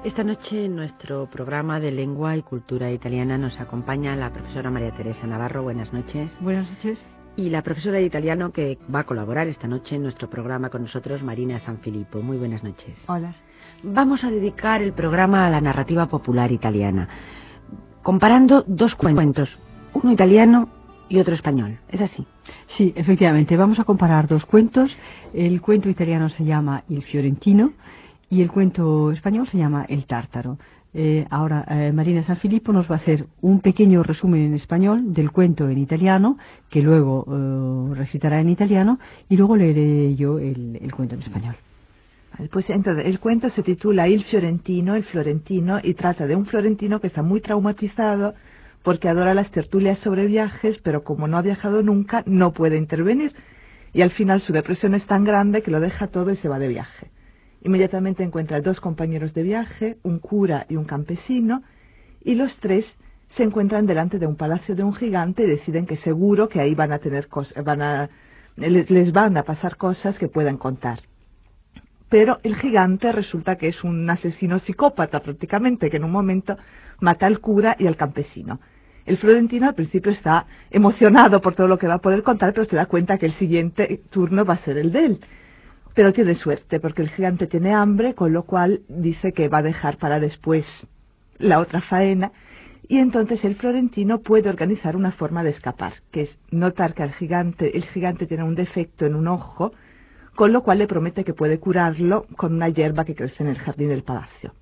Esta noche en nuestro programa de lengua y cultura italiana nos acompaña la profesora María Teresa Navarro. Buenas noches. Buenas noches. Y la profesora de italiano que va a colaborar esta noche en nuestro programa con nosotros, Marina Sanfilippo. Muy buenas noches. Hola. Vamos a dedicar el programa a la narrativa popular italiana, comparando dos cuentos, uno italiano y otro español. ¿Es así? Sí, efectivamente. Vamos a comparar dos cuentos. El cuento italiano se llama Il Fiorentino y el cuento español se llama El Tártaro. Ahora Marina Sanfilippo nos va a hacer un pequeño resumen en español del cuento en italiano, que luego recitará en italiano, y luego leeré yo el cuento en español. Pues entonces, el cuento se titula El Florentino, y trata de un florentino que está muy traumatizado porque adora las tertulias sobre viajes, pero como no ha viajado nunca, no puede intervenir, y al final su depresión es tan grande que lo deja todo y se va de viaje. Inmediatamente encuentra dos compañeros de viaje, un cura y un campesino, y los tres se encuentran delante de un palacio de un gigante y deciden que seguro que ahí van a tener les van a pasar cosas que puedan contar. Pero el gigante resulta que es un asesino psicópata prácticamente, que en un momento mata al cura y al campesino. El florentino al principio está emocionado por todo lo que va a poder contar, pero se da cuenta que el siguiente turno va a ser el de él. Pero tiene suerte, porque el gigante tiene hambre, con lo cual dice que va a dejar para después la otra faena, y entonces el florentino puede organizar una forma de escapar, que es notar que el gigante tiene un defecto en un ojo, con lo cual le promete que puede curarlo con una hierba que crece en el jardín del palacio.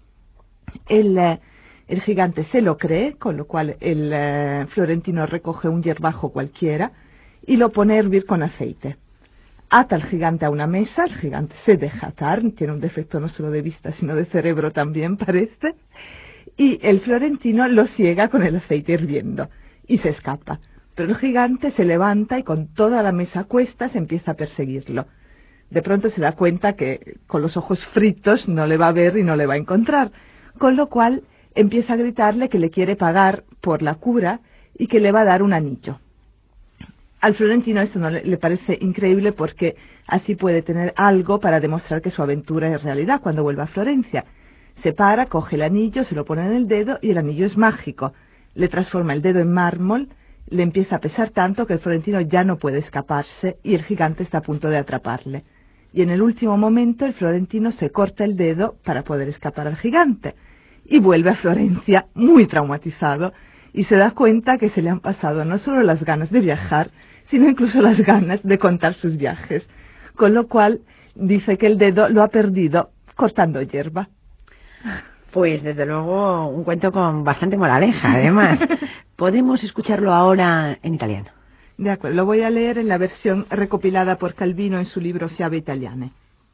El gigante se lo cree, con lo cual el florentino recoge un hierbajo cualquiera y lo pone a hervir con aceite. Ata al gigante a una mesa, el gigante se deja atar, tiene un defecto no solo de vista, sino de cerebro también, parece, y el florentino lo ciega con el aceite hirviendo, y se escapa. Pero el gigante se levanta y con toda la mesa a cuestas empieza a perseguirlo. De pronto se da cuenta que con los ojos fritos no le va a ver y no le va a encontrar, con lo cual empieza a gritarle que le quiere pagar por la cura y que le va a dar un anillo. Al florentino esto no le parece increíble porque así puede tener algo para demostrar que su aventura es realidad cuando vuelva a Florencia. Se para, coge el anillo, se lo pone en el dedo y el anillo es mágico. Le transforma el dedo en mármol, le empieza a pesar tanto que el florentino ya no puede escaparse y el gigante está a punto de atraparle. Y en el último momento el florentino se corta el dedo para poder escapar al gigante y vuelve a Florencia muy traumatizado y se da cuenta que se le han pasado no solo las ganas de viajar, sino incluso las ganas de contar sus viajes, con lo cual dice que el dedo lo ha perdido cortando hierba. Pues desde luego un cuento con bastante moraleja, además. Podemos escucharlo ahora en italiano. De acuerdo, lo voy a leer en la versión recopilata por Calvino en su libro Fiabe Italiane.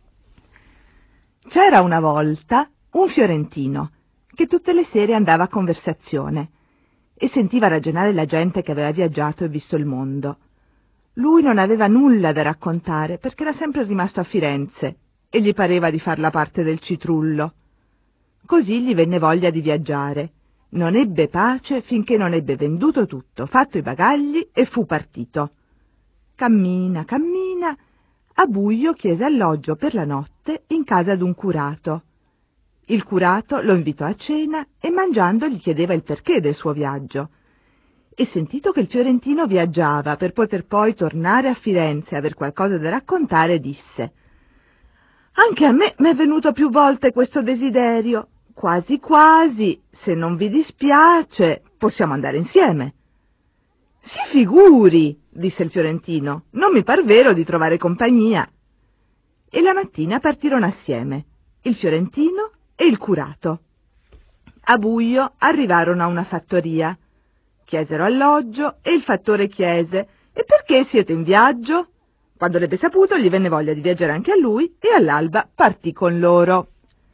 C'era una volta un fiorentino che tutte le sere andava a conversazione e sentiva ragionare la gente che aveva viaggiato e visto il mondo. Lui non aveva nulla da raccontare perché era sempre rimasto a Firenze e gli pareva di far la parte del citrullo. Così gli venne voglia di viaggiare. Non ebbe pace finché non ebbe venduto tutto, fatto i bagagli e fu partito. Cammina, a buio chiese alloggio per la notte in casa d'un curato. Il curato lo invitò a cena e mangiando gli chiedeva il perché del suo viaggio. E sentito che il fiorentino viaggiava per poter poi tornare a Firenze e aver qualcosa da raccontare, disse: «Anche a me m'è venuto più volte questo desiderio. Quasi quasi, se non vi dispiace, possiamo andare insieme». «Si figuri», disse il fiorentino, «non mi par vero di trovare compagnia». E la mattina partirono assieme, il fiorentino e il curato. A buio arrivarono a una fattoria. Chiesero alloggio e il fattore chiese: «E perché siete in viaggio?» Quando l'ebbe saputo gli venne voglia di viaggiare anche a lui e all'alba partì con loro.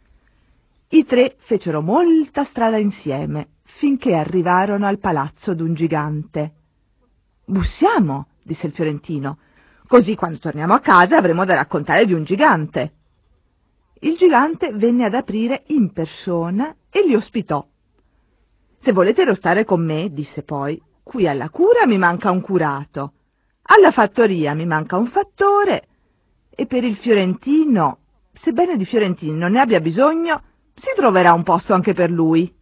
I tre fecero molta strada insieme finché arrivarono al palazzo d'un gigante. «Bussiamo», disse il fiorentino, «così quando torniamo a casa avremo da raccontare di un gigante». Il gigante venne ad aprire in persona e li ospitò. «Se volete restare con me», disse poi, «qui alla cura mi manca un curato, alla fattoria mi manca un fattore, e per il fiorentino, sebbene di fiorentini non ne abbia bisogno, si troverà un posto anche per lui.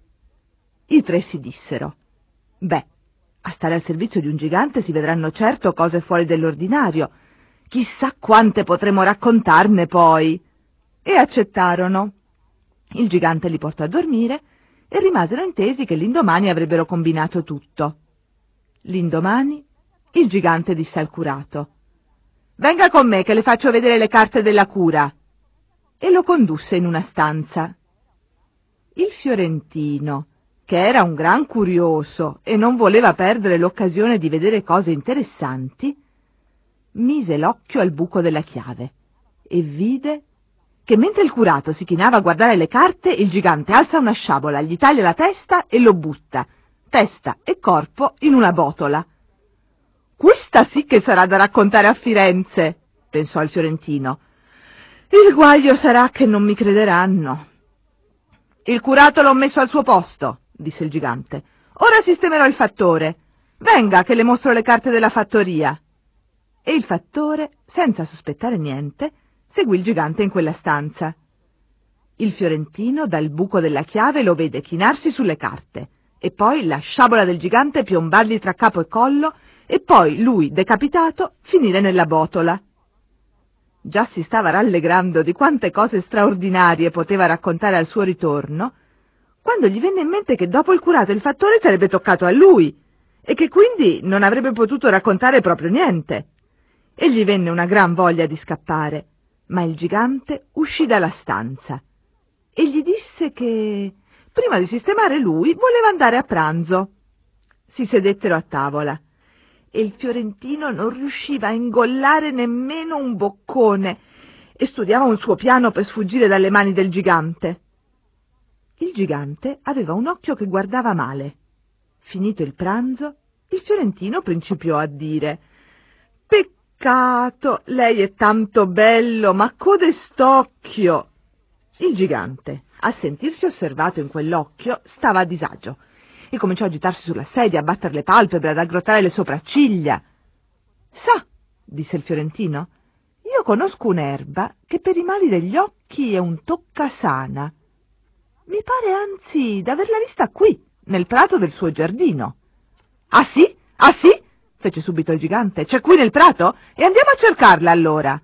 I tre si dissero: beh, a stare al servizio di un gigante si vedranno certo cose fuori dell'ordinario. Chissà quante potremo raccontarne poi. E accettarono. Il gigante li portò a dormire e rimasero intesi che l'indomani avrebbero combinato tutto. L'indomani il gigante disse al curato: «Venga con me che le faccio vedere le carte della cura», e lo condusse in una stanza. Il fiorentino, che era un gran curioso e non voleva perdere l'occasione di vedere cose interessanti, mise l'occhio al buco della chiave e vide che mentre il curato si chinava a guardare le carte, il gigante alza una sciabola, gli taglia la testa e lo butta, testa e corpo, in una botola. «Questa sì che sarà da raccontare a Firenze», pensò il fiorentino. «Il guaio sarà che non mi crederanno». «Il curato l'ho messo al suo posto», disse il gigante. «Ora sistemerò il fattore. Venga che le mostro le carte della fattoria». E il fattore, senza sospettare niente, seguì il gigante in quella stanza. Il fiorentino dal buco della chiave lo vede chinarsi sulle carte e poi la sciabola del gigante piombargli tra capo e collo e poi lui, decapitato, finire nella botola. Già si stava rallegrando di quante cose straordinarie poteva raccontare al suo ritorno, quando gli venne in mente che dopo il curato il fattore sarebbe toccato a lui e che quindi non avrebbe potuto raccontare proprio niente. E gli venne una gran voglia di scappare, ma il gigante uscì dalla stanza e gli disse che, prima di sistemare lui, voleva andare a pranzo. Si sedettero a tavola e il fiorentino non riusciva a ingollare nemmeno un boccone e studiava un suo piano per sfuggire dalle mani del gigante. Il gigante aveva un occhio che guardava male. Finito il pranzo, il fiorentino principiò a dire: «Peccato, lei è tanto bello, ma codest'occhio!» Il gigante, a sentirsi osservato in quell'occhio, stava a disagio e cominciò a agitarsi sulla sedia, a battere le palpebre, ad aggrottare le sopracciglia. «Sa», disse il fiorentino, «io conosco un'erba che per i mali degli occhi è un toccasana. Mi pare anzi d'averla vista qui, nel prato del suo giardino». «Ah sì? Ah sì?» fece subito il gigante. «C'è qui nel prato? E andiamo a cercarla allora».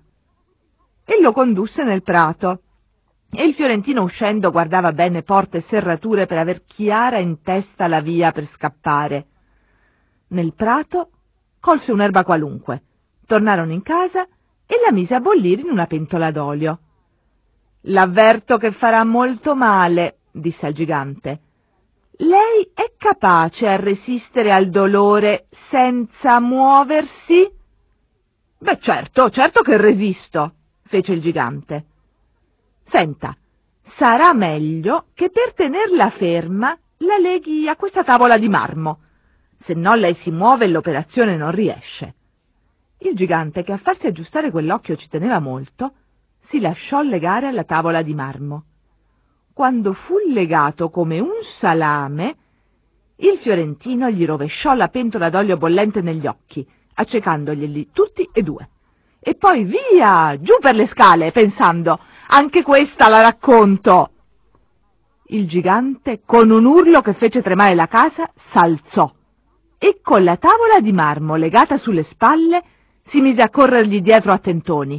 E lo condusse nel prato. E il fiorentino uscendo guardava bene porte e serrature per aver chiara in testa la via per scappare. Nel prato colse un'erba qualunque, tornarono in casa e la mise a bollire in una pentola d'olio. «L'avverto che farà molto male», disse al gigante. «Lei è capace a resistere al dolore senza muoversi?» «Beh, certo che resisto», fece il gigante. «Senta, sarà meglio che per tenerla ferma la leghi a questa tavola di marmo, se no lei si muove e l'operazione non riesce». Il gigante, che a farsi aggiustare quell'occhio ci teneva molto, si lasciò legare alla tavola di marmo. Quando fu legato come un salame, il fiorentino gli rovesciò la pentola d'olio bollente negli occhi, accecandoglieli tutti e due. E poi via, giù per le scale, pensando: «Anche questa la racconto». Il gigante, con un urlo che fece tremare la casa, s'alzò e con la tavola di marmo legata sulle spalle si mise a corrergli dietro a tentoni.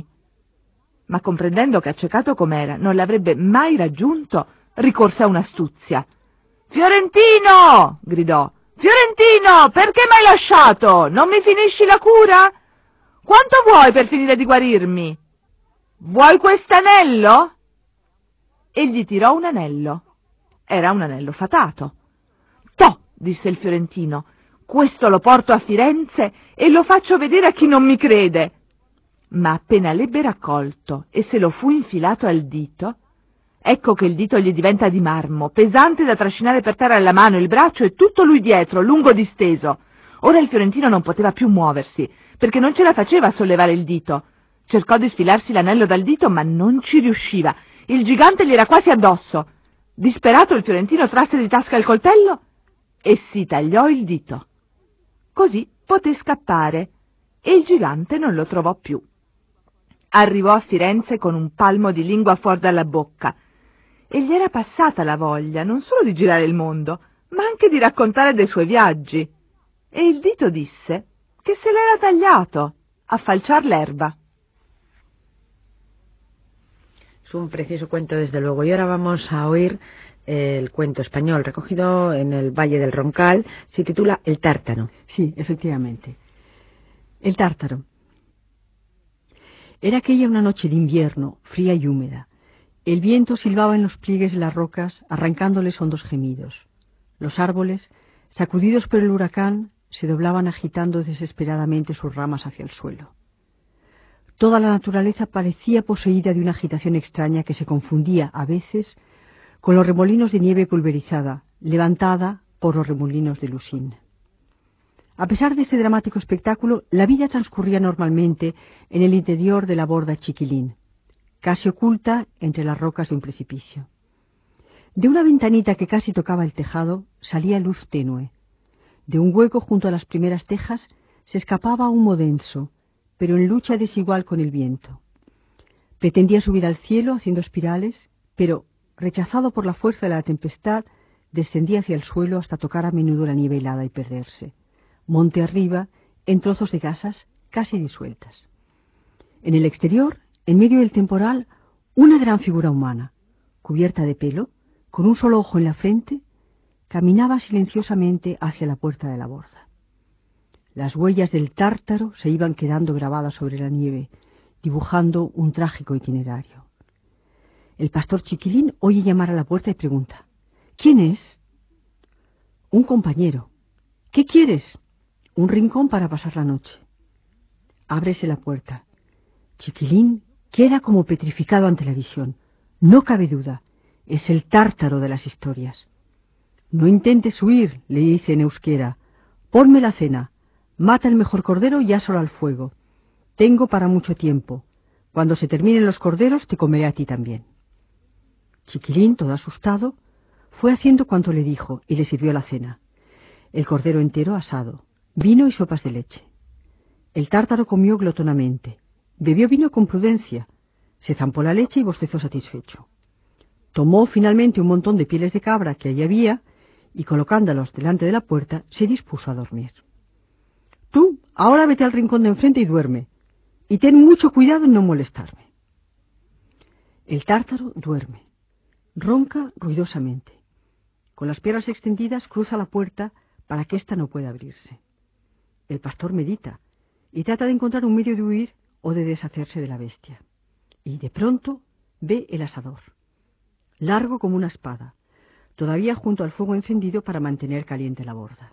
Ma comprendendo che, accecato com'era, non l'avrebbe mai raggiunto, ricorse a un'astuzia. «Fiorentino!» gridò. «Fiorentino, perché m'hai lasciato? Non mi finisci la cura? Quanto vuoi per finire di guarirmi? Vuoi quest'anello?» E gli tirò un anello. Era un anello fatato. «Toh», disse il fiorentino, «questo lo porto a Firenze e lo faccio vedere a chi non mi crede». Ma appena l'ebbe raccolto e se lo fu infilato al dito, ecco che il dito gli diventa di marmo, pesante da trascinare per terra la mano, il braccio e tutto lui dietro, lungo disteso. Ora il fiorentino non poteva più muoversi, perché non ce la faceva a sollevare il dito. Cercò di sfilarsi l'anello dal dito, ma non ci riusciva. Il gigante gli era quasi addosso. Disperato, il fiorentino trasse di tasca il coltello e si tagliò il dito. Così poté scappare e il gigante non lo trovò più. Arrivò a Firenze con un palmo di lingua fuori dalla bocca e gli era passata la voglia non solo di girare il mondo, ma anche di raccontare dei suoi viaggi. E il dito disse che se l'era tagliato a falciar l'erba. Es un precioso cuento, desde luego. Y ahora vamos a oír el cuento español recogido en el Valle del Roncal. Se titula El Tártaro. Sí, efectivamente. El Tártaro. Era aquella una noche de invierno, fría y húmeda. El viento silbaba en los pliegues de las rocas, arrancándoles hondos gemidos. Los árboles, sacudidos por el huracán, se doblaban agitando desesperadamente sus ramas hacia el suelo. Toda la naturaleza parecía poseída de una agitación extraña que se confundía, a veces, con los remolinos de nieve pulverizada, levantada por los remolinos de Lusín. A pesar de este dramático espectáculo, la vida transcurría normalmente en el interior de la borda Chiquilín, casi oculta entre las rocas de un precipicio. De una ventanita que casi tocaba el tejado salía luz tenue. De un hueco junto a las primeras tejas se escapaba humo denso, pero en lucha desigual con el viento. Pretendía subir al cielo haciendo espirales, pero, rechazado por la fuerza de la tempestad, descendía hacia el suelo hasta tocar a menudo la nieve helada y perderse, monte arriba, en trozos de gasas casi disueltas. En el exterior, en medio del temporal, una gran figura humana, cubierta de pelo, con un solo ojo en la frente, caminaba silenciosamente hacia la puerta de la borda. Las huellas del Tártaro se iban quedando grabadas sobre la nieve, dibujando un trágico itinerario. El pastor Chiquilín oye llamar a la puerta y pregunta: ¿Quién es? Un compañero. ¿Qué quieres? Un rincón para pasar la noche. Ábrese la puerta. Chiquilín queda como petrificado ante la visión. No cabe duda, es el Tártaro de las historias. No intentes huir, le dice en euskera. Ponme la cena. Mata el mejor cordero y asalo al fuego. Tengo para mucho tiempo. Cuando se terminen los corderos, te comeré a ti también. Chiquilín, todo asustado, fue haciendo cuanto le dijo y le sirvió la cena. El cordero entero asado, vino y sopas de leche. El Tártaro comió glotonamente. Bebió vino con prudencia. Se zampó la leche y bostezó satisfecho. Tomó finalmente un montón de pieles de cabra que allí había y, colocándolos delante de la puerta, se dispuso a dormir. Tú, ahora vete al rincón de enfrente y duerme, y ten mucho cuidado en no molestarme. El Tártaro duerme, ronca ruidosamente. Con las piernas extendidas cruza la puerta para que ésta no pueda abrirse. El pastor medita y trata de encontrar un medio de huir o de deshacerse de la bestia. Y de pronto ve el asador, largo como una espada, todavía junto al fuego encendido para mantener caliente la borda.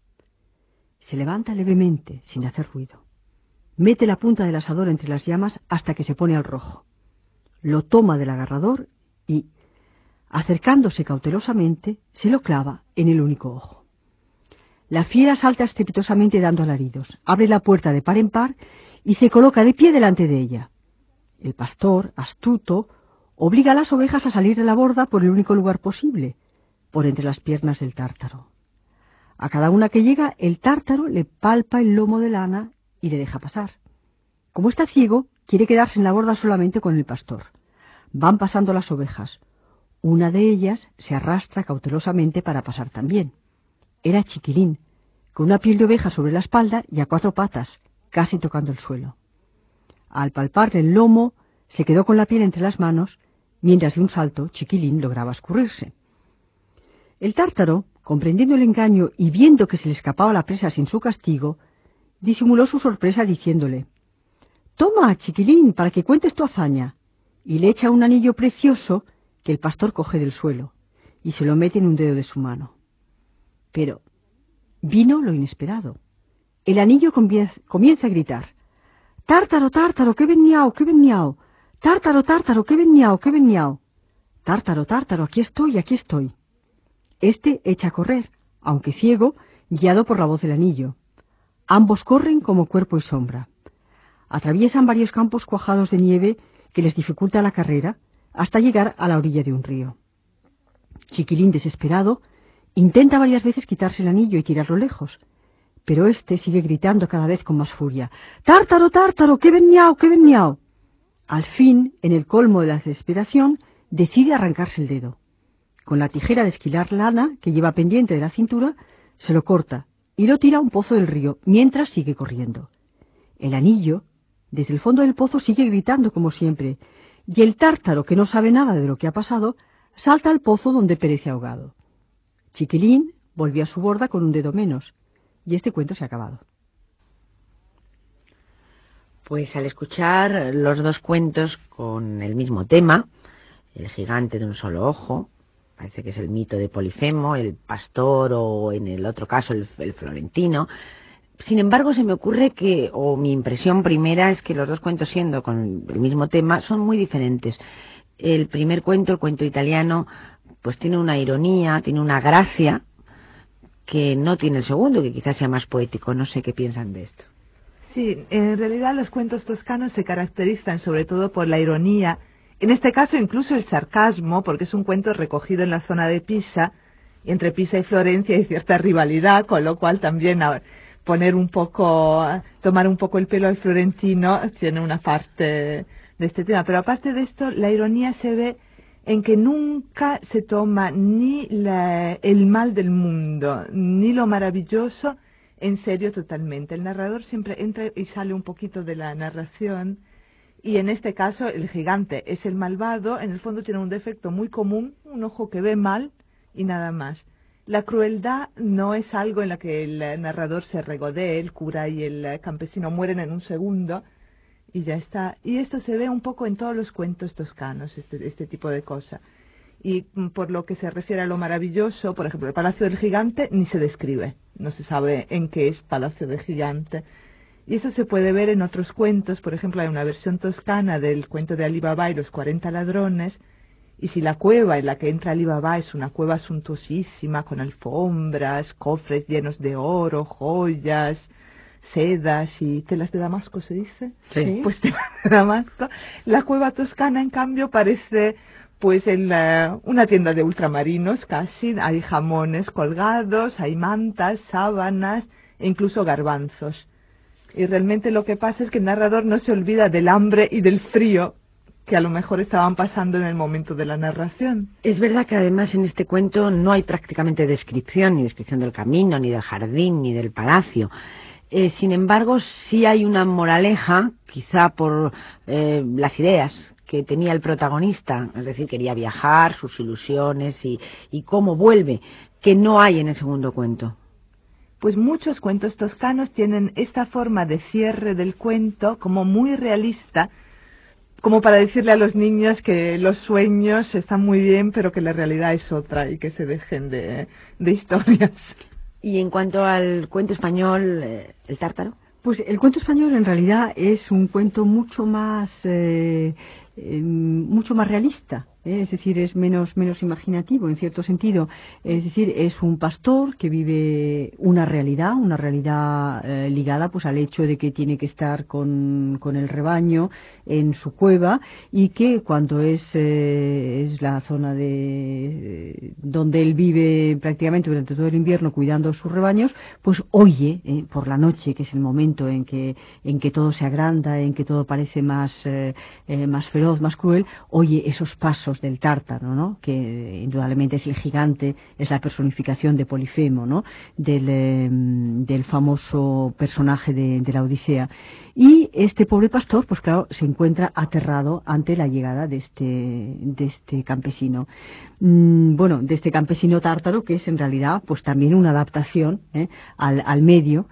Se levanta levemente, sin hacer ruido. Mete la punta del asador entre las llamas hasta que se pone al rojo. Lo toma del agarrador y, acercándose cautelosamente, se lo clava en el único ojo. La fiera salta estrepitosamente dando alaridos, abre la puerta de par en par y se coloca de pie delante de ella. El pastor, astuto, obliga a las ovejas a salir de la borda por el único lugar posible, por entre las piernas del Tártaro. A cada una que llega, el Tártaro le palpa el lomo de lana y le deja pasar. Como está ciego, quiere quedarse en la borda solamente con el pastor. Van pasando las ovejas. Una de ellas se arrastra cautelosamente para pasar también. Era Chiquilín, con una piel de oveja sobre la espalda y a 4 patas, casi tocando el suelo. Al palparle el lomo, se quedó con la piel entre las manos, mientras de un salto Chiquilín lograba escurrirse. El Tártaro, comprendiendo el engaño y viendo que se le escapaba la presa sin su castigo, disimuló su sorpresa diciéndole: «Toma, Chiquilín, para que cuentes tu hazaña», y le echa un anillo precioso que el pastor coge del suelo y se lo mete en un dedo de su mano. Pero vino lo inesperado. El anillo comienza a gritar: «Tártaro, Tártaro, que ven miau, que ven miau! Tártaro, Tártaro, que ven miau, que ven miau! Tártaro, Tártaro, aquí estoy, aquí estoy». Este echa a correr, aunque ciego, guiado por la voz del anillo. Ambos corren como cuerpo y sombra. Atraviesan varios campos cuajados de nieve que les dificulta la carrera hasta llegar a la orilla de un río. Chiquilín, desesperado, intenta varias veces quitarse el anillo y tirarlo lejos, pero éste sigue gritando cada vez con más furia: «Tártaro, Tártaro, que ven miau, que ven miau». Al fin, en el colmo de la desesperación, decide arrancarse el dedo. Con la tijera de esquilar lana que lleva pendiente de la cintura, se lo corta y lo tira a un pozo del río, mientras sigue corriendo. El anillo, desde el fondo del pozo, sigue gritando como siempre, y el tártaro, que no sabe nada de lo que ha pasado, salta al pozo donde perece ahogado. Chiquilín volvió a su borda con un dedo menos, y este cuento se ha acabado. Pues al escuchar los dos cuentos con el mismo tema, el gigante de un solo ojo, parece que es el mito de Polifemo, el pastor o en el otro caso el florentino. Sin embargo, se me ocurre que, o mi impresión primera es que los dos cuentos, siendo con el mismo tema, son muy diferentes. El primer cuento, el cuento italiano, pues tiene una ironía, tiene una gracia que no tiene el segundo, que quizás sea más poético. No sé qué piensan de esto. Sí, en realidad los cuentos toscanos se caracterizan sobre todo por la ironía, en este caso incluso el sarcasmo, porque es un cuento recogido en la zona de Pisa, y entre Pisa y Florencia hay cierta rivalidad, con lo cual también tomar un poco el pelo al florentino tiene una parte de este tema. Pero aparte de esto, la ironía se ve en que nunca se toma ni el mal del mundo, ni lo maravilloso en serio totalmente. El narrador siempre entra y sale un poquito de la narración, y en este caso el gigante es el malvado. En el fondo tiene un defecto muy común, un ojo que ve mal y nada más. La crueldad no es algo en la que el narrador se regodee, el cura y el campesino mueren en un segundo y ya está. Y esto se ve un poco en todos los cuentos toscanos, este tipo de cosa. Y por lo que se refiere a lo maravilloso, por ejemplo, el Palacio del Gigante ni se describe, no se sabe en qué es Palacio del Gigante. Y eso se puede ver en otros cuentos. Por ejemplo, hay una versión toscana del cuento de Ali Baba y los 40 ladrones, y si la cueva en la que entra Ali Baba es una cueva suntuosísima, con alfombras, cofres llenos de oro, joyas, sedas y telas de Damasco, ¿se dice? Sí. Pues telas de Damasco. La cueva toscana, en cambio, parece pues una tienda de ultramarinos casi. Hay jamones colgados, hay mantas, sábanas e incluso garbanzos. Y realmente lo que pasa es que el narrador no se olvida del hambre y del frío que a lo mejor estaban pasando en el momento de la narración. Es verdad que además en este cuento no hay prácticamente descripción, ni descripción del camino, ni del jardín, ni del palacio. Sin embargo, sí hay una moraleja, quizá por las ideas que tenía el protagonista, es decir, quería viajar, sus ilusiones y cómo vuelve, que no hay en el segundo cuento. Pues muchos cuentos toscanos tienen esta forma de cierre del cuento como muy realista, como para decirle a los niños que los sueños están muy bien, pero que la realidad es otra y que se dejen de historias. Y en cuanto al cuento español, el tártaro. Pues el cuento español en realidad es un cuento mucho más realista. Es decir, es menos imaginativo en cierto sentido. Es decir, es un pastor que vive una realidad ligada pues al hecho de que tiene que estar con el rebaño en su cueva, y que cuando es la zona donde él vive prácticamente durante todo el invierno cuidando sus rebaños, pues oye por la noche, que es el momento en que todo se agranda, en que todo parece más feroz, más cruel, oye esos pasos del tártaro, ¿no? Que indudablemente es el gigante, es la personificación de Polifemo, ¿no? Del famoso personaje de la Odisea. Y este pobre pastor, pues claro, se encuentra aterrado ante la llegada de este campesino. De este campesino tártaro, que es en realidad pues también una adaptación al medio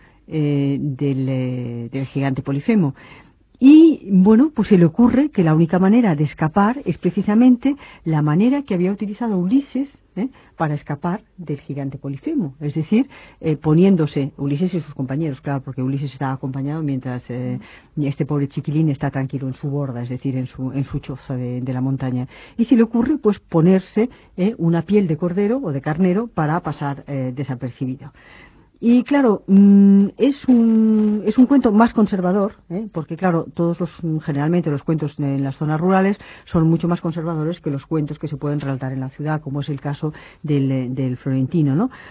del gigante Polifemo. Y pues se le ocurre que la única manera de escapar es precisamente la manera que había utilizado Ulises para escapar del gigante Polifemo, es decir, poniéndose Ulises y sus compañeros, claro, porque Ulises estaba acompañado mientras este pobre chiquilín está tranquilo en su borda, es decir, en su choza de la montaña, y se le ocurre pues ponerse una piel de cordero o de carnero para pasar desapercibido. Y claro, es un cuento más conservador, porque claro, generalmente los cuentos en las zonas rurales son mucho más conservadores que los cuentos que se pueden relatar en la ciudad, como es el caso del florentino, ¿no?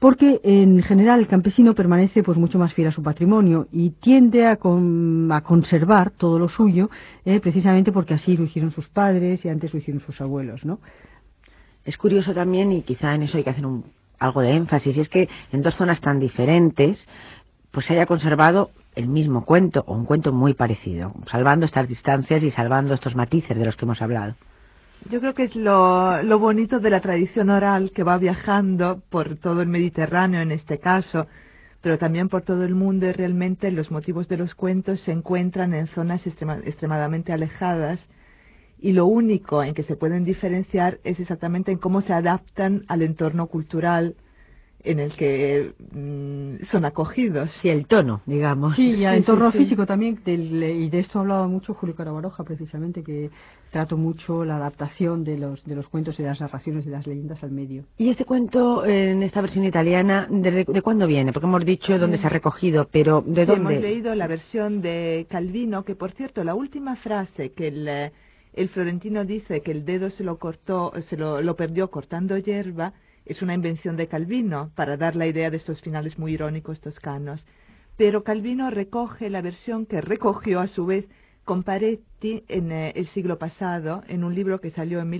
porque en general el campesino permanece pues mucho más fiel a su patrimonio y tiende a conservar todo lo suyo, precisamente porque así lo hicieron sus padres y antes lo hicieron sus abuelos, ¿no? Es curioso también, y quizá en eso hay que hacer algo de énfasis, y es que en dos zonas tan diferentes pues se haya conservado el mismo cuento o un cuento muy parecido, salvando estas distancias y salvando estos matices de los que hemos hablado. Yo creo que es lo bonito de la tradición oral, que va viajando por todo el Mediterráneo en este caso, pero también por todo el mundo, y realmente los motivos de los cuentos se encuentran en zonas extremadamente alejadas, y lo único en que se pueden diferenciar es exactamente en cómo se adaptan al entorno cultural en el que son acogidos. Sí, el tono, digamos. Sí, y al Sí, entorno sí. físico también, y de esto hablaba mucho Julio Carabaroja, precisamente, que trató mucho la adaptación de los cuentos y de las narraciones de las leyendas al medio. Y este cuento, en esta versión italiana, ¿de cuándo viene? Porque hemos dicho dónde se ha recogido, pero ¿de Sí, dónde? hemos leído la versión de Calvino, que por cierto, la última frase que el florentino dice que el dedo se lo perdió cortando hierba, es una invención de Calvino para dar la idea de estos finales muy irónicos toscanos. Pero Calvino recoge la versión que recogió a su vez Comparetti en el siglo pasado, en un libro que salió en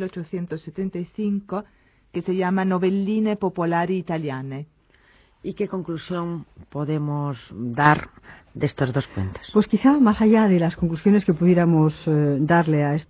1875, que se llama Novelline Popolari Italiane. ¿Y qué conclusión podemos dar de estos dos cuentos? Pues quizá más allá de las conclusiones que pudiéramos darle a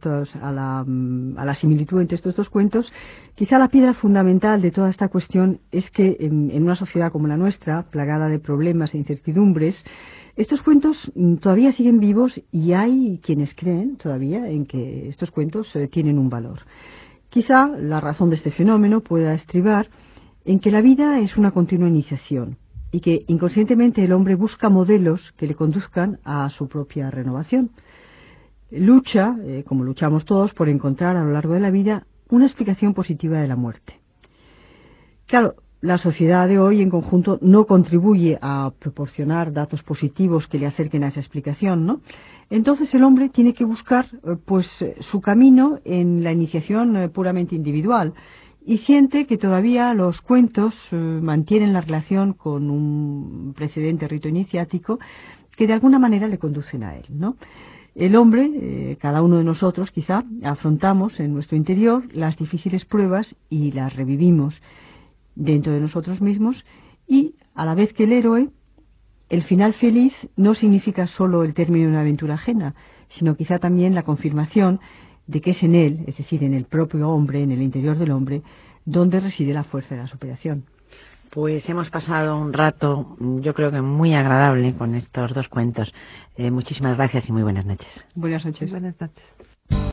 la similitud entre estos dos cuentos, quizá la piedra fundamental de toda esta cuestión es que en una sociedad como la nuestra, plagada de problemas e incertidumbres, estos cuentos todavía siguen vivos y hay quienes creen todavía en que estos cuentos tienen un valor. Quizá la razón de este fenómeno pueda estribar en que la vida es una continua iniciación y que inconscientemente el hombre busca modelos que le conduzcan a su propia renovación. Lucha, como luchamos todos, por encontrar a lo largo de la vida una explicación positiva de la muerte. Claro, la sociedad de hoy en conjunto no contribuye a proporcionar datos positivos que le acerquen a esa explicación, ¿no? Entonces el hombre tiene que buscar su camino en la iniciación puramente individual, y siente que todavía los cuentos mantienen la relación con un precedente rito iniciático que de alguna manera le conducen a él, ¿no? El hombre, cada uno de nosotros quizá, afrontamos en nuestro interior las difíciles pruebas y las revivimos dentro de nosotros mismos, y a la vez que el héroe, el final feliz no significa solo el término de una aventura ajena, sino quizá también la confirmación de que es en él, es decir, en el propio hombre, en el interior del hombre, donde reside la fuerza de la superación. Pues hemos pasado un rato, yo creo que muy agradable con estos dos cuentos. Muchísimas gracias y muy buenas noches. Buenas noches. Buenas noches.